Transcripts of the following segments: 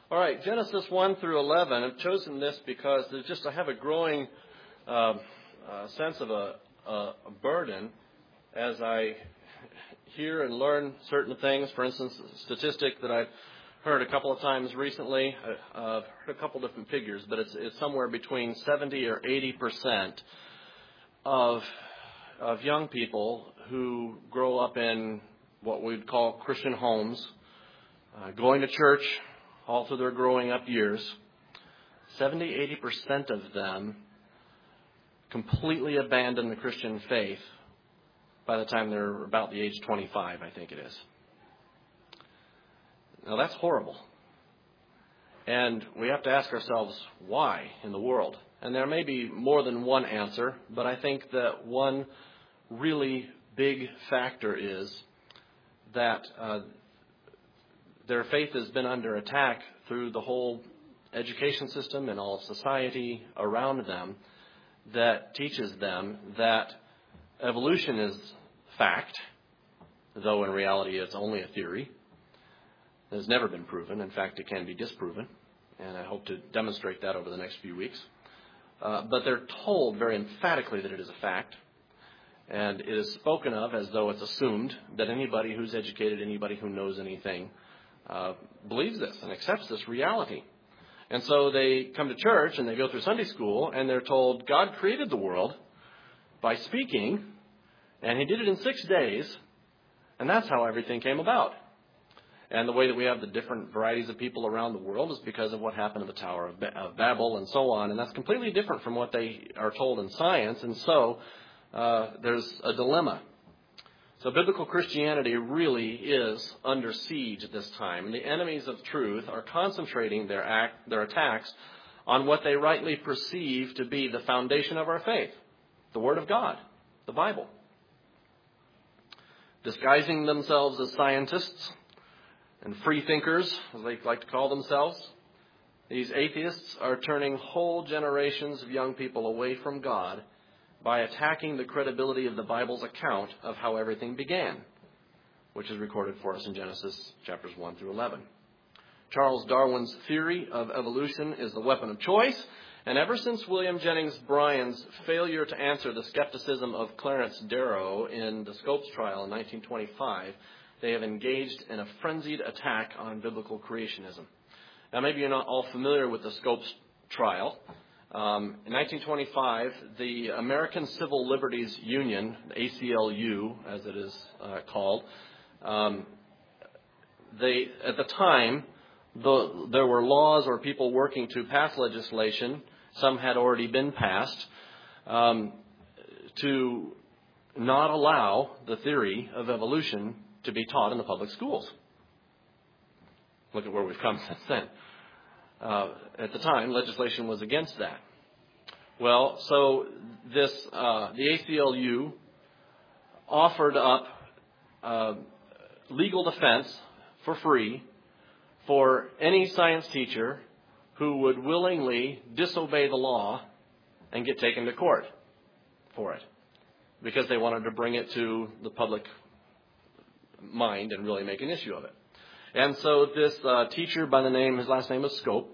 All right, Genesis 1 through 11. I've chosen this because I have a growing sense of a burden as I hear and learn certain things. For instance, a statistic that I've heard a couple of times recently. I've heard a couple different figures, but it's somewhere between 70 or 80% of young people who grow up in what we'd call Christian homes, going to church all through their growing up years. 70-80% of them completely abandon the Christian faith by the time they're about the age 25, I think it is. Now that's horrible. And we have to ask ourselves, why in the world? And there may be more than one answer, but I think that one really big factor is that their faith has been under attack through the whole education system and all of society around them that teaches them that evolution is fact, though in reality it's only a theory. It has never been proven. In fact, it can be disproven, and I hope to demonstrate that over the next few weeks. But they're told very emphatically that it is a fact, and it is spoken of as though it's assumed that anybody who's educated, anybody who knows anything, believes this and accepts this reality. And so they come to church and they go through Sunday school and they're told God created the world by speaking, and He did it in 6 days, and that's how everything came about. And the way that we have the different varieties of people around the world is because of what happened at the Tower of Babel and so on, and that's completely different from what they are told in science, and so there's a dilemma. So biblical Christianity really is under siege at this time. And the enemies of truth are concentrating their attacks on what they rightly perceive to be the foundation of our faith, the Word of God, the Bible. Disguising themselves as scientists and free thinkers, as they like to call themselves, these atheists are turning whole generations of young people away from God by attacking the credibility of the Bible's account of how everything began, which is recorded for us in Genesis chapters 1 through 11. Charles Darwin's theory of evolution is the weapon of choice, and ever since William Jennings Bryan's failure to answer the skepticism of Clarence Darrow in the Scopes trial in 1925, they have engaged in a frenzied attack on biblical creationism. Now, maybe you're not all familiar with the Scopes trial. In 1925, the American Civil Liberties Union, the ACLU, as it is called, at the time, there were laws or people working to pass legislation, some had already been passed, to not allow the theory of evolution to be taught in the public schools. Look at where we've come since then. At the time, legislation was against that. Well, so the ACLU offered up legal defense for free for any science teacher who would willingly disobey the law and get taken to court for it, because they wanted to bring it to the public mind and really make an issue of it. And so this teacher by the name, his last name is Scope,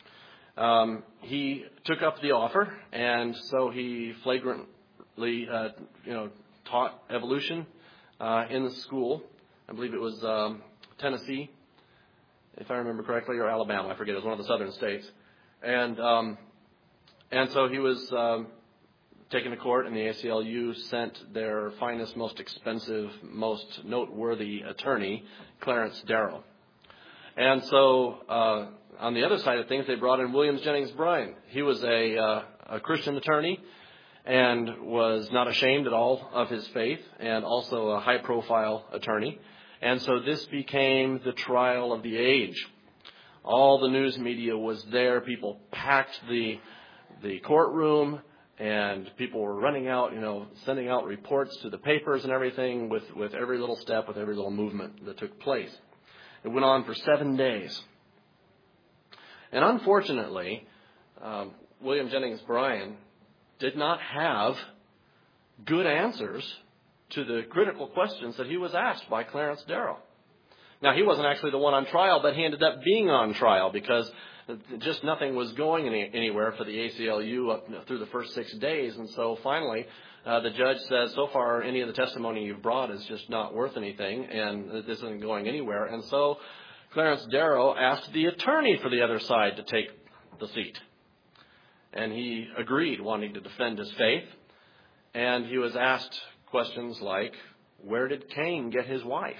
he took up the offer, and so he flagrantly, taught evolution in the school. I believe it was Tennessee, if I remember correctly, or Alabama. I forget. It was one of the southern states. And so he was taken to court, and the ACLU sent their finest, most expensive, most noteworthy attorney, Clarence Darrow. And so on the other side of things, they brought in William Jennings Bryan. He was a Christian attorney and was not ashamed at all of his faith, and also a high-profile attorney. And so this became the trial of the age. All the news media was there. People packed the courtroom, and people were running out, sending out reports to the papers and everything with every little step, with every little movement that took place. It went on for 7 days. And unfortunately, William Jennings Bryan did not have good answers to the critical questions that he was asked by Clarence Darrow. Now, he wasn't actually the one on trial, but he ended up being on trial because just nothing was going anywhere for the ACLU up through the first 6 days. And so finally, the judge says, so far, any of the testimony you've brought is just not worth anything, and this isn't going anywhere. And so Clarence Darrow asked the attorney for the other side to take the seat. And he agreed, wanting to defend his faith. And he was asked questions like, where did Cain get his wife?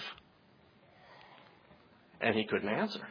And he couldn't answer.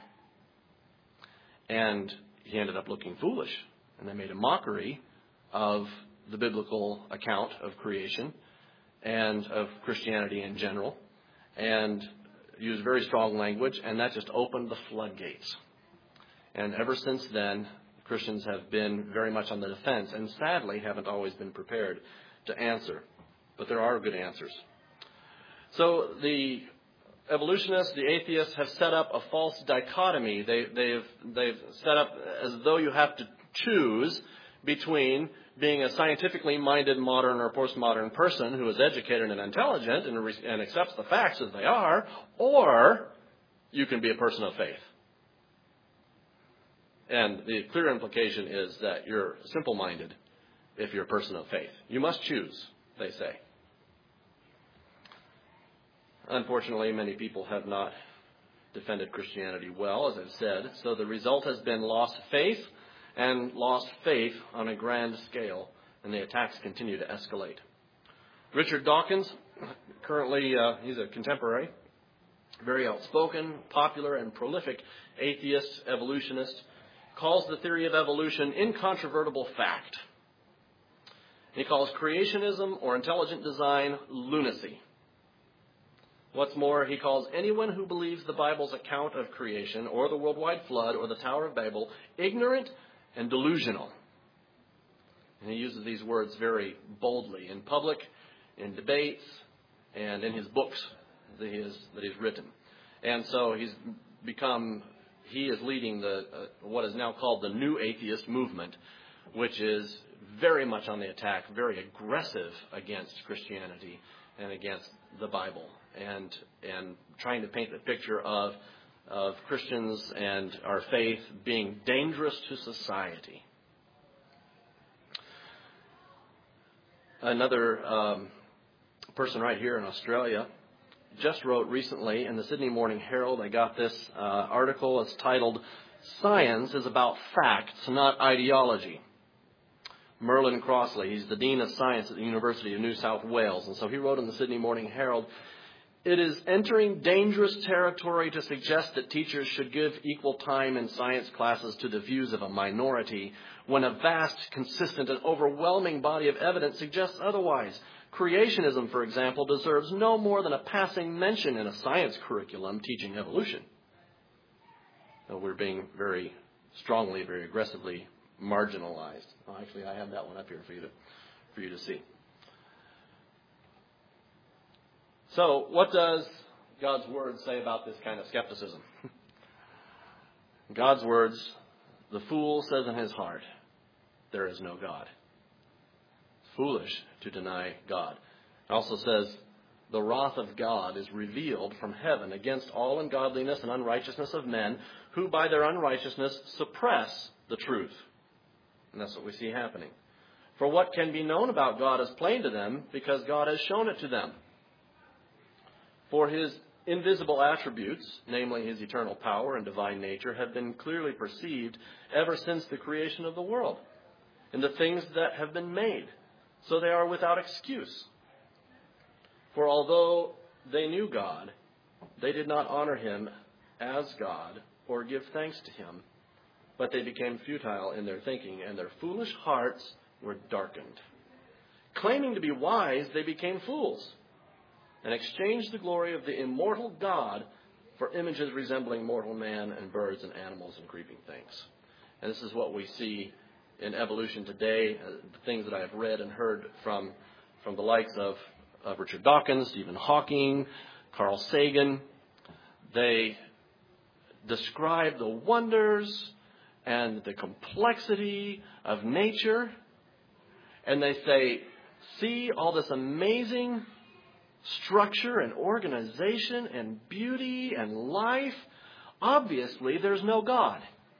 And he ended up looking foolish. And they made a mockery of the biblical account of creation and of Christianity in general, and used very strong language, and that just opened the floodgates. And ever since then, Christians have been very much on the defense, and sadly haven't always been prepared to answer. But there are good answers. So the evolutionists, the atheists, have set up a false dichotomy. They've set up as though you have to choose between being a scientifically minded modern or postmodern person who is educated and intelligent and accepts the facts as they are, or you can be a person of faith. And the clear implication is that you're simple-minded if you're a person of faith. You must choose, they say. Unfortunately, many people have not defended Christianity well, as I've said. So the result has been lost faith, and lost faith on a grand scale, and the attacks continue to escalate. Richard Dawkins, currently he's a contemporary, very outspoken, popular, and prolific atheist evolutionist, calls the theory of evolution incontrovertible fact. He calls creationism or intelligent design lunacy. What's more, he calls anyone who believes the Bible's account of creation or the worldwide flood or the Tower of Babel ignorant and delusional. And he uses these words very boldly in public, in debates, and in his books that he's written. And so he is leading what is now called the New Atheist movement, which is very much on the attack, very aggressive against Christianity and against the Bible, and trying to paint the picture of Christians and our faith being dangerous to society. Another person right here in Australia just wrote recently in the Sydney Morning Herald. I got this article. It's titled, "Science is about Facts, Not Ideology." Merlin Crossley, he's the Dean of Science at the University of New South Wales. And so he wrote in the Sydney Morning Herald, "It is entering dangerous territory to suggest that teachers should give equal time in science classes to the views of a minority when a vast, consistent, and overwhelming body of evidence suggests otherwise. Creationism, for example, deserves no more than a passing mention in a science curriculum teaching evolution." So we're being very strongly, very aggressively marginalized. Oh, actually, I have that one up here for you to see. So, what does God's Word say about this kind of skepticism? God's words, "The fool says in his heart, there is no God." It's foolish to deny God. It also says, "The wrath of God is revealed from heaven against all ungodliness and unrighteousness of men, who by their unrighteousness suppress the truth." And that's what we see happening. "For what can be known about God is plain to them, because God has shown it to them. For his invisible attributes, namely his eternal power and divine nature, have been clearly perceived ever since the creation of the world, in the things that have been made, so they are without excuse. For although they knew God, they did not honor him as God or give thanks to him, but they became futile in their thinking, and their foolish hearts were darkened. Claiming to be wise, they became fools, and exchanged the glory of the immortal God for images resembling mortal man and birds and animals and creeping things." And this is what we see in evolution today, the things that I have read and heard from the likes of Richard Dawkins, Stephen Hawking, Carl Sagan. They describe the wonders and the complexity of nature, and they say, "See all this amazing structure and organization and beauty and life, obviously there's no God.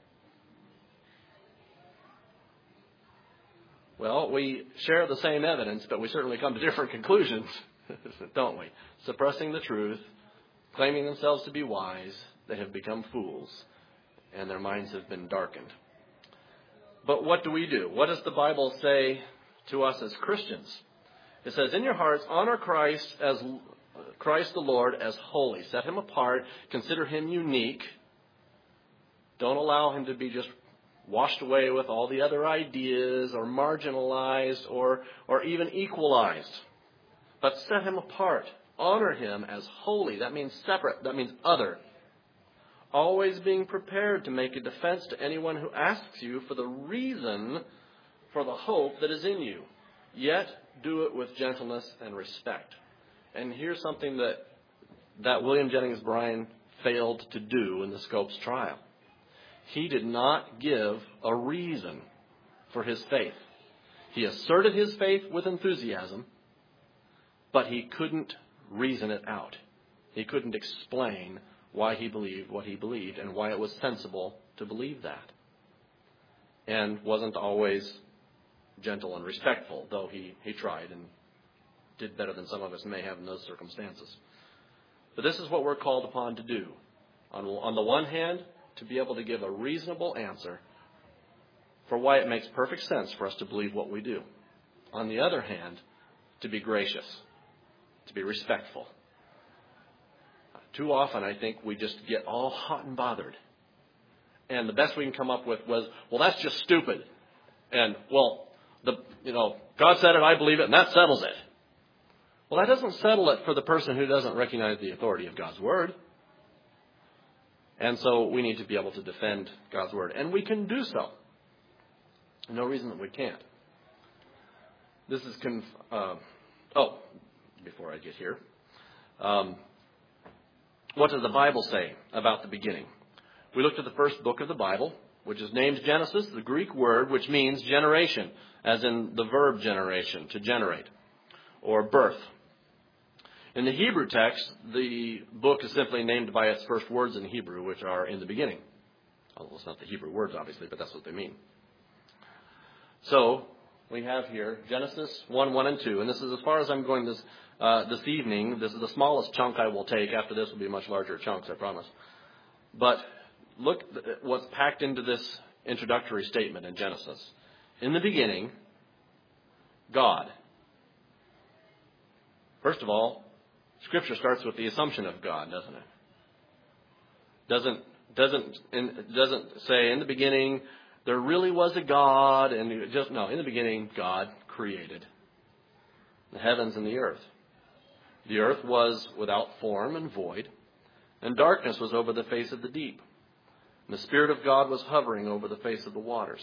Well, we share the same evidence, but we certainly come to different conclusions, don't we? Suppressing the truth, claiming themselves to be wise, they have become fools, and their minds have been darkened. But what do we do? What does the Bible say to us as Christians? It says, in your hearts, honor Christ the Lord as holy. Set him apart. Consider him unique. Don't allow him to be just washed away with all the other ideas or marginalized or even equalized. But set him apart. Honor him as holy. That means separate. That means other. Always being prepared to make a defense to anyone who asks you for the reason for the hope that is in you. Yet do it with gentleness and respect. And here's something that William Jennings Bryan failed to do in the Scopes trial. He did not give a reason for his faith. He asserted his faith with enthusiasm, but he couldn't reason it out. He couldn't explain why he believed what he believed and why it was sensible to believe that. And wasn't always gentle and respectful, though he tried and did better than some of us may have in those circumstances. But this is what we're called upon to do. On the one hand, to be able to give a reasonable answer for why it makes perfect sense for us to believe what we do. On the other hand, to be gracious, to be respectful. Too often, I think, we just get all hot and bothered. And the best we can come up with was, well, that's just stupid. And, well, God said it, I believe it, and that settles it. Well, that doesn't settle it for the person who doesn't recognize the authority of God's Word. And so we need to be able to defend God's Word. And we can do so. No reason that we can't. This is before I get here. What does the Bible say about the beginning? We looked at the first book of the Bible, which is named Genesis, the Greek word which means generation, as in the verb generation, to generate, or birth. In the Hebrew text, the book is simply named by its first words in Hebrew, which are in the beginning. Although it's not the Hebrew words, obviously, but that's what they mean. So we have here Genesis 1, 1, and 2. And this is as far as I'm going this evening. This is the smallest chunk I will take. After this will be much larger chunks, I promise. But look at what's packed into this introductory statement in Genesis. In the beginning, God. First of all, Scripture starts with the assumption of God, doesn't it? Doesn't say in the beginning there really was a God, and in the beginning God created the heavens and the earth. The earth was without form and void, and darkness was over the face of the deep. And the Spirit of God was hovering over the face of the waters.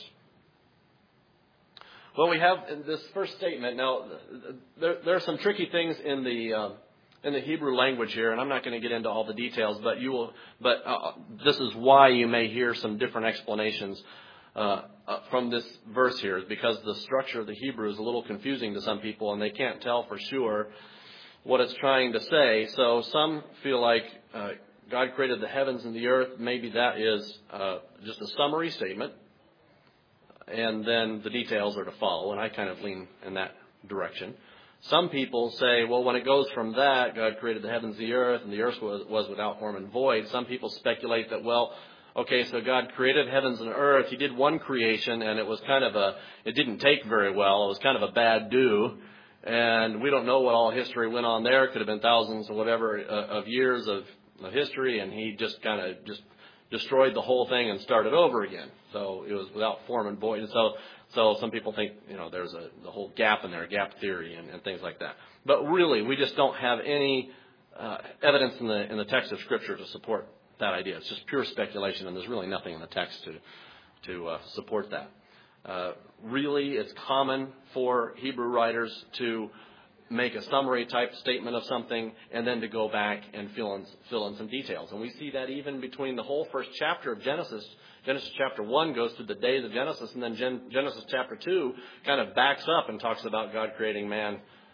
Well, we have in this first statement. Now, there are some tricky things in the Hebrew language here, and I'm not going to get into all the details, but this is why you may hear some different explanations from this verse here, is because the structure of the Hebrew is a little confusing to some people, and they can't tell for sure what it's trying to say. So some feel like God created the heavens and the earth. Maybe that is just a summary statement, and then the details are to follow, and I kind of lean in that direction. Some people say, well, when it goes from that, God created the heavens and the earth was without form and void. Some people speculate that, well, okay, so God created heavens and earth. He did one creation, and it was it didn't take very well. It was kind of a bad do. And we don't know what all history went on there. It could have been thousands or whatever of years of history, and he just kind of destroyed the whole thing and started over again. So it was without form and void. And so some people think, there's the whole gap in there, gap theory and things like that. But really, we just don't have any evidence in the text of Scripture to support that idea. It's just pure speculation, and there's really nothing in the text to support that. Really, it's common for Hebrew writers to make a summary type statement of something and then to go back and fill in some details. And we see that even between the whole first chapter of Genesis. Genesis chapter 1 goes through the days of Genesis, and then Genesis chapter 2 kind of backs up and talks about God creating man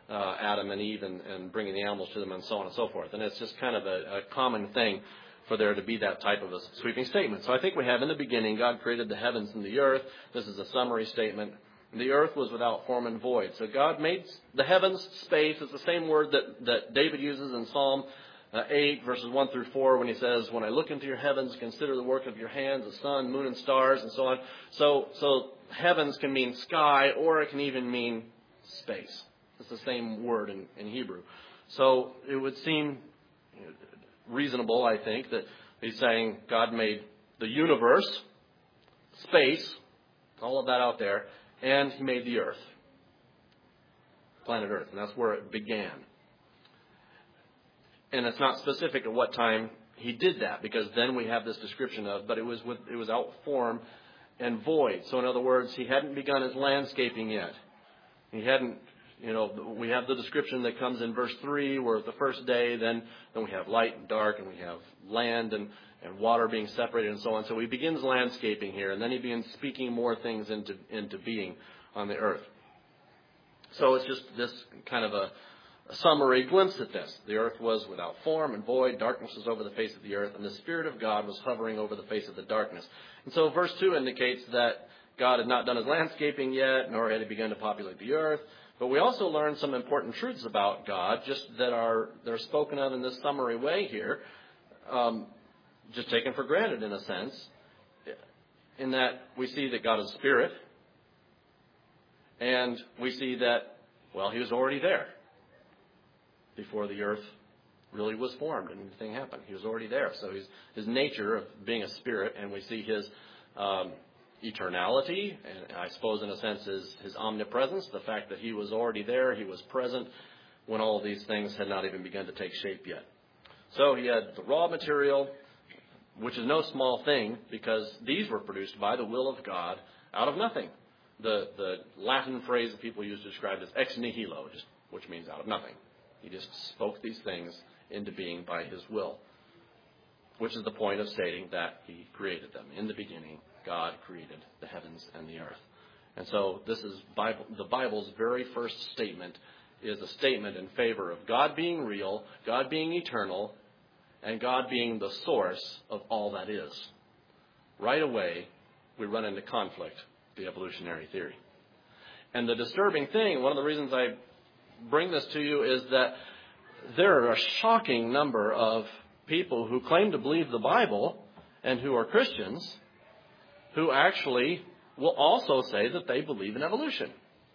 Adam and Eve and bringing the animals to them and so on and so forth. And it's just kind of a common thing for there to be that type of a sweeping statement. So I think we have in the beginning, God created the heavens and the earth. This is a summary statement. The earth was without form and void. So God made the heavens, space. It's the same word that David uses in Psalm 8, verses 1 through 4, when he says, when I look into your heavens, consider the work of your hands, the sun, moon, and stars, and so on. So heavens can mean sky, or it can even mean space. It's the same word in Hebrew. So it would seem reasonable, I think, that he's saying God made the universe, space, all of that out there, and he made the earth, planet Earth, and that's where it began. And it's not specific at what time he did that, because then we have this description of, but it was out form and void. So in other words, he hadn't begun his landscaping yet. He hadn't, we have the description that comes in verse 3, where the first day, then we have light and dark, and we have land and water being separated and so on. So he begins landscaping here, and then he begins speaking more things into being on the earth. So it's just this kind of a summary glimpse at this. The earth was without form and void. Darkness was over the face of the earth, and the Spirit of God was hovering over the face of the darkness. And so verse 2 indicates that God had not done his landscaping yet, nor had he begun to populate the earth. But we also learn some important truths about God, just they're spoken of in this summary way here, just taken for granted in a sense, in that we see that God is Spirit, and we see that, well, he was already there before the earth really was formed and anything happened. He was already there. So his nature of being a spirit, and we see his eternality, and I suppose in a sense his omnipresence, the fact that he was already there, he was present when all of these things had not even begun to take shape yet. So he had the raw material, which is no small thing, because these were produced by the will of God out of nothing. The Latin phrase that people use to describe it is ex nihilo, which means out of nothing. He just spoke these things into being by his will, which is the point of stating that he created them. In the beginning, God created the heavens and the earth. And so this is the Bible's very first statement is a statement in favor of God being real, God being eternal, and God being the source of all that is. Right away, we run into conflict, the evolutionary theory. And the disturbing thing, one of the reasons I bring this to you, is that there are a shocking number of people who claim to believe the Bible and who are Christians who actually will also say that they believe in evolution.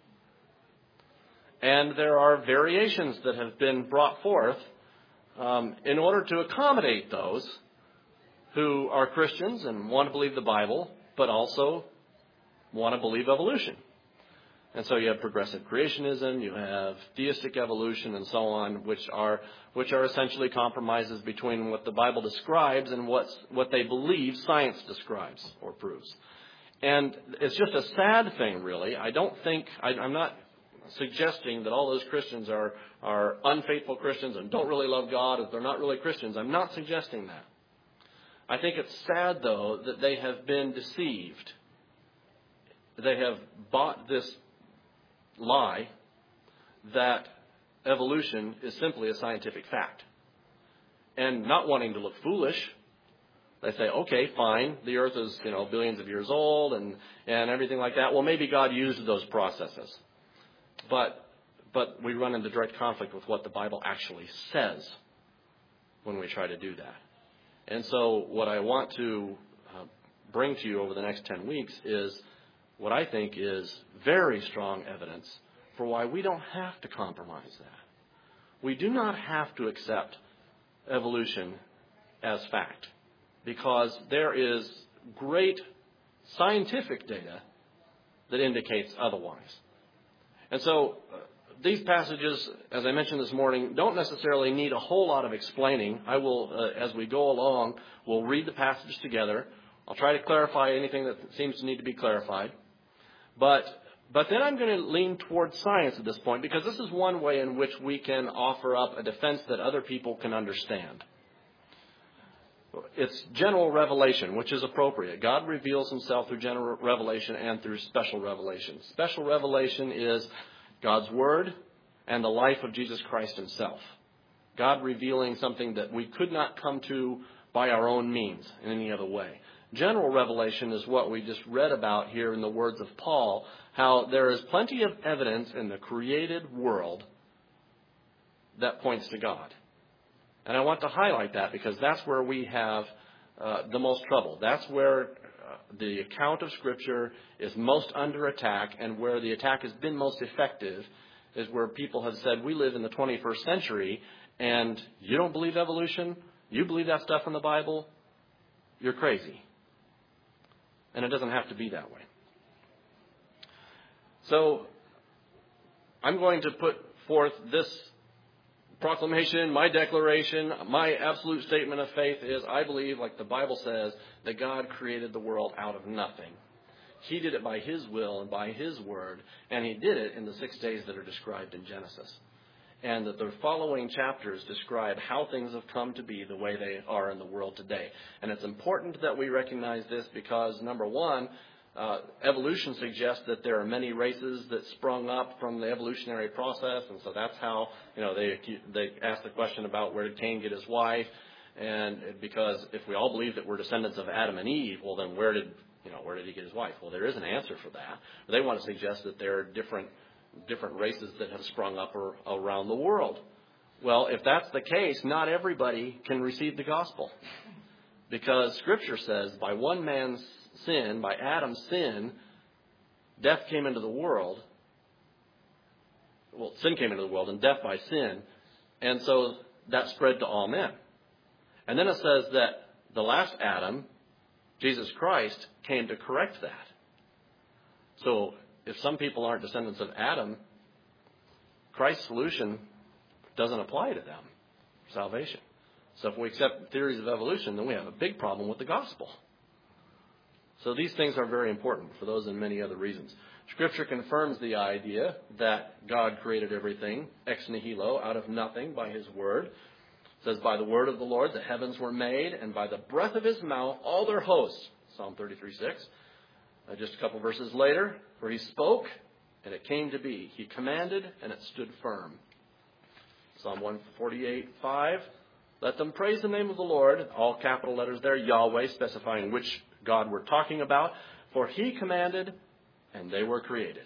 And there are variations that have been brought forth in order to accommodate those who are Christians and want to believe the Bible, but also want to believe evolution. And so you have progressive creationism, you have theistic evolution, and so on, which are essentially compromises between what the Bible describes and what they believe science describes or proves. And it's just a sad thing, really. I'm not suggesting that all those Christians are unfaithful Christians and don't really love God, if they're not really Christians. I'm not suggesting that. I think it's sad, though, that they have been deceived. They have bought this lie that evolution is simply a scientific fact. And not wanting to look foolish, they say, okay, fine, the earth is, billions of years old and everything like that. Well, maybe God used those processes. But we run into direct conflict with what the Bible actually says when we try to do that. And so what I want to bring to you over the next 10 weeks is what I think is very strong evidence for why we don't have to compromise that. We do not have to accept evolution as fact, because there is great scientific data that indicates otherwise. And so these passages, as I mentioned this morning, don't necessarily need a whole lot of explaining. I will, as we go along, we'll read the passage together. I'll try to clarify anything that seems to need to be clarified. But then I'm going to lean towards science at this point, because this is one way in which we can offer up a defense that other people can understand. It's general revelation, which is appropriate. God reveals himself through general revelation and through special revelation. Special revelation is God's Word and the life of Jesus Christ himself. God revealing something that we could not come to by our own means in any other way. General revelation is what we just read about here in the words of Paul, how there is plenty of evidence in the created world that points to God. And I want to highlight that because that's where we have the most trouble. That's where the account of Scripture is most under attack, and where the attack has been most effective is where people have said, we live in the 21st century, and you don't believe evolution? You believe that stuff in the Bible? You're crazy. And it doesn't have to be that way. So I'm going to put forth this proclamation, my declaration, my absolute statement of faith is I believe, like the Bible says, that God created the world out of nothing. He did it by his will and by his word, and he did it in the 6 days that are described in Genesis. And that the following chapters describe how things have come to be the way they are in the world today. And it's important that we recognize this because, number one, evolution suggests that there are many races that sprung up from the evolutionary process, and so that's how, they ask the question about where did Cain get his wife, and because if we all believe that we're descendants of Adam and Eve, well then where did he get his wife? Well, there is an answer for that. They want to suggest that there are different races that have sprung up around the world. Well, if that's the case, not everybody can receive the gospel, because Scripture says by one man's sin, by Adam's sin, death came into the world. Well, sin came into the world and death by sin. And so that spread to all men. And then it says that the last Adam, Jesus Christ, came to correct that. So if some people aren't descendants of Adam, Christ's solution doesn't apply to them for salvation. So if we accept theories of evolution, then we have a big problem with the gospel. So these things are very important for those and many other reasons. Scripture confirms the idea that God created everything ex nihilo, out of nothing, by his word. It says, by the word of the Lord the heavens were made, and by the breath of his mouth all their hosts. Psalm 33:6. Just a couple verses later, for he spoke, and it came to be. He commanded, and it stood firm. Psalm 148:5. Let them praise the name of the Lord, all capital letters there, Yahweh, specifying which God we're talking about. For he commanded, and they were created.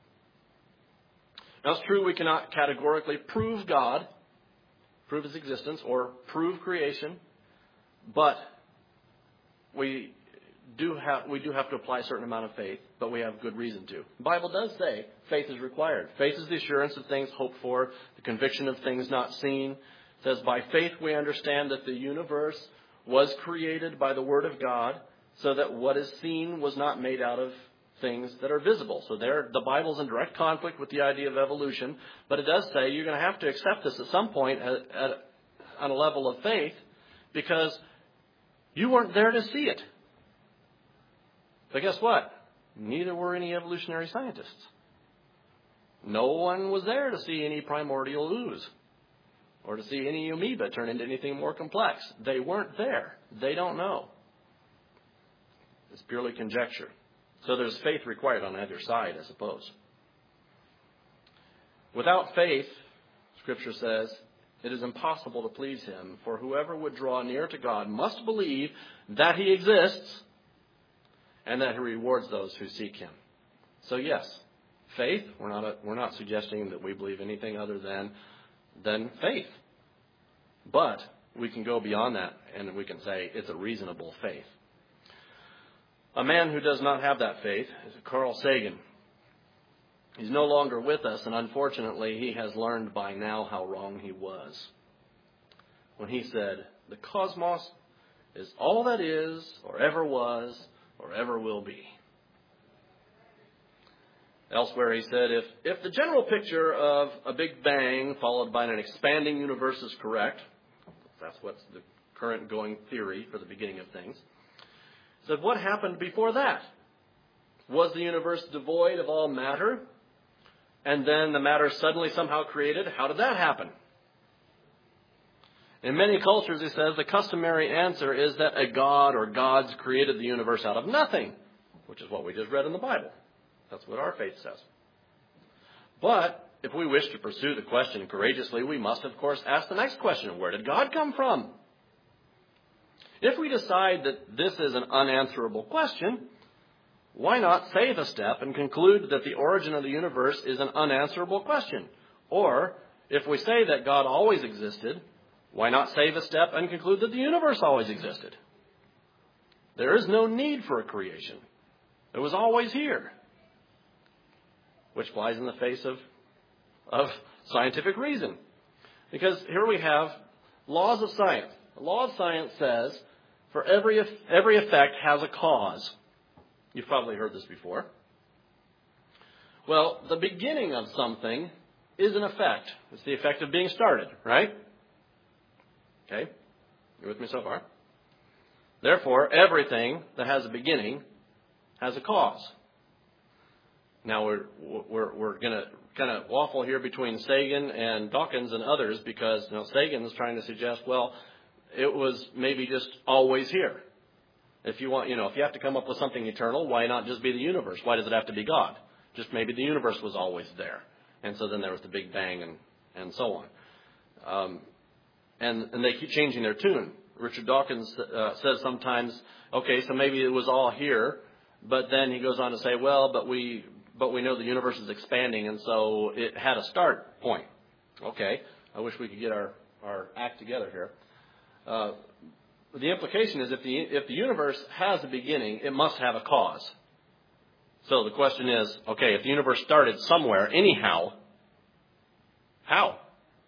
Now it's true we cannot categorically prove God, prove his existence, or prove creation, but we do have to apply a certain amount of faith, but we have good reason to. The Bible does say faith is required. Faith is the assurance of things hoped for, the conviction of things not seen. It says, by faith we understand that the universe was created by the word of God, so that what is seen was not made out of things that are visible. So there, the Bible's in direct conflict with the idea of evolution, but it does say you're going to have to accept this at some point on a level of faith, because you weren't there to see it. But guess what? Neither were any evolutionary scientists. No one was there to see any primordial ooze or to see any amoeba turn into anything more complex. They weren't there. They don't know. It's purely conjecture. So there's faith required on either side, I suppose. Without faith, Scripture says, it is impossible to please him, for whoever would draw near to God must believe that he exists and that he rewards those who seek him. So yes, faith, we're not suggesting that we believe anything other than faith. But we can go beyond that and we can say it's a reasonable faith. A man who does not have that faith is Carl Sagan. He's no longer with us, and unfortunately he has learned by now how wrong he was when he said, the cosmos is all that is, or ever was, or ever will be. Elsewhere he said, if the general picture of a big bang followed by an expanding universe is correct, that's what's the current going theory for the beginning of things, said, what happened before that? Was the universe devoid of all matter? And then the matter suddenly somehow created? How did that happen? In many cultures, he says, the customary answer is that a god or gods created the universe out of nothing, which is what we just read in the Bible. That's what our faith says. But if we wish to pursue the question courageously, we must, of course, ask the next question. Where did God come from? If we decide that this is an unanswerable question, why not save a step and conclude that the origin of the universe is an unanswerable question? Or, if we say that God always existed, why not save a step and conclude that the universe always existed? There is no need for a creation. It was always here. Which flies in the face of scientific reason. Because here we have laws of science. The law of science says for every effect has a cause. You've probably heard this before. Well, the beginning of something is an effect. It's the effect of being started, right? Okay? You with me so far? Therefore, everything that has a beginning has a cause. Now, we're going to kind of waffle here between Sagan and Dawkins and others because, Sagan is trying to suggest, well, it was maybe just always here. If you want, if you have to come up with something eternal, why not just be the universe? Why does it have to be God? Just maybe the universe was always there. And so then there was the Big Bang and so on. And they keep changing their tune. Richard Dawkins says sometimes, okay, so maybe it was all here, but then he goes on to say, well, but we know the universe is expanding, and so it had a start point. Okay, I wish we could get our act together here. The implication is if the universe has a beginning, it must have a cause. So the question is, okay, if the universe started somewhere, anyhow, how?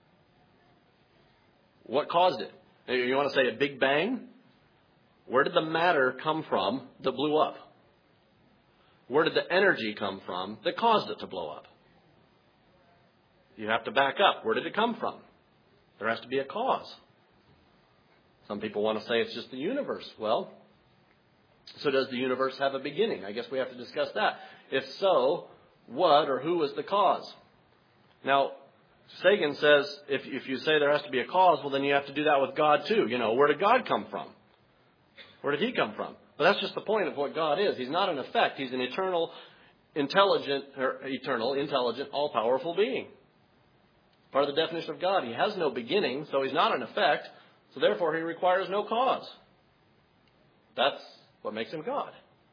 What caused it? You want to say a Big Bang? Where did the matter come from that blew up? Where did the energy come from that caused it to blow up? You have to back up. Where did it come from? There has to be a cause. Some people want to say it's just the universe. Well, so does the universe have a beginning? I guess we have to discuss that. If so, what or who is the cause? Now, Sagan says if you say there has to be a cause, well, then you have to do that with God too. Where did God come from? Where did he come from? But that's just the point of what God is. He's not an effect. He's an eternal, intelligent, all-powerful being. Part of the definition of God, he has no beginning, so he's not an effect, so therefore he requires no cause. That's what makes him God.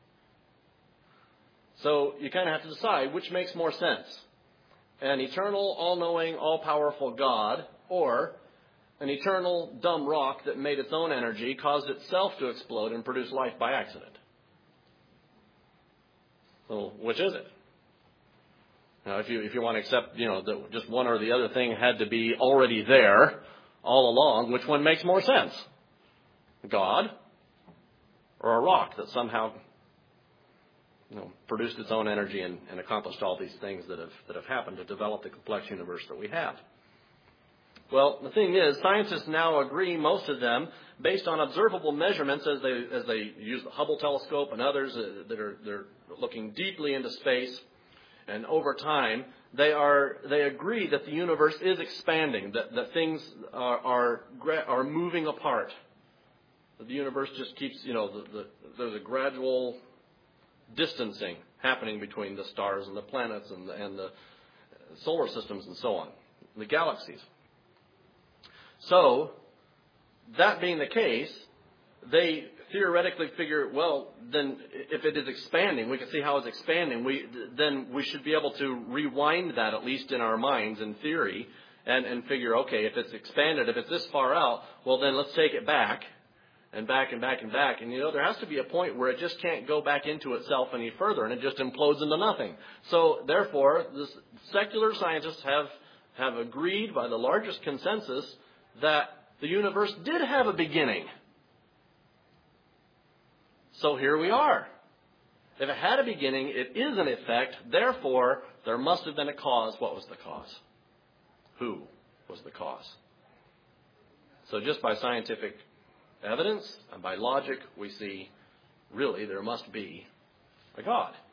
So you kind of have to decide which makes more sense. An eternal, all-knowing, all-powerful God, or an eternal, dumb rock that made its own energy, caused itself to explode and produce life by accident. So which is it? Now, if you want to accept, that just one or the other thing had to be already there all along, which one makes more sense? God or a rock that somehow produced its own energy and accomplished all these things that have happened to develop the complex universe that we have? Well, the thing is, scientists now agree, most of them, based on observable measurements as they use the Hubble telescope and others they're looking deeply into space, and over time, they agree that the universe is expanding, that things are moving apart. That the universe just keeps, there's a gradual distancing happening between the stars and the planets and the solar systems and so on, the galaxies. So, that being the case, they theoretically figure, well, then if it is expanding, we can see how it's expanding, then we should be able to rewind that, at least in our minds, in theory, and figure, okay, if it's expanded, if it's this far out, well, then let's take it back, and back, and back, and back. And, there has to be a point where it just can't go back into itself any further, and it just implodes into nothing. So, therefore, the secular scientists have agreed by the largest consensus that the universe did have a beginning. So here we are. If it had a beginning, it is an effect. Therefore, there must have been a cause. What was the cause? Who was the cause? So just by scientific evidence and by logic, we see really there must be a God.